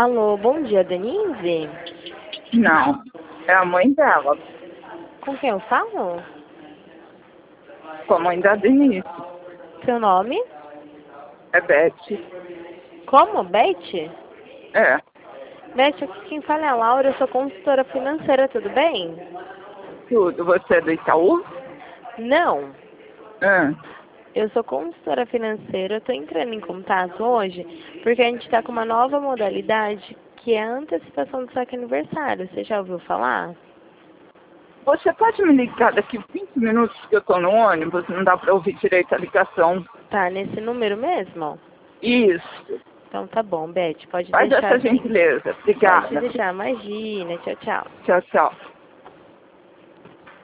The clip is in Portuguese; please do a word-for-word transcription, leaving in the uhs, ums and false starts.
Alô, bom dia, Denise? Não, é a mãe dela, Com quem eu falo? com a mãe da Denise. Seu nome? É Beth. Como? Beth? É, Beth, aqui quem fala é a Laura, eu sou consultora financeira, tudo bem? tudo. Você é do Itaú? Não, É. eu sou consultora financeira, eu tô entrando em contato hoje porque a gente tá com uma nova modalidade que é a antecipação do saque aniversário. Você já ouviu falar? Você pode me ligar daqui vinte minutos que eu tô no ônibus? Não dá pra ouvir direito a ligação. Tá nesse número mesmo? Isso. Então tá bom, Beth, pode Faz deixar essa assim. gentileza. Pode Obrigada. deixar, imagina, tchau, tchau. Tchau, tchau.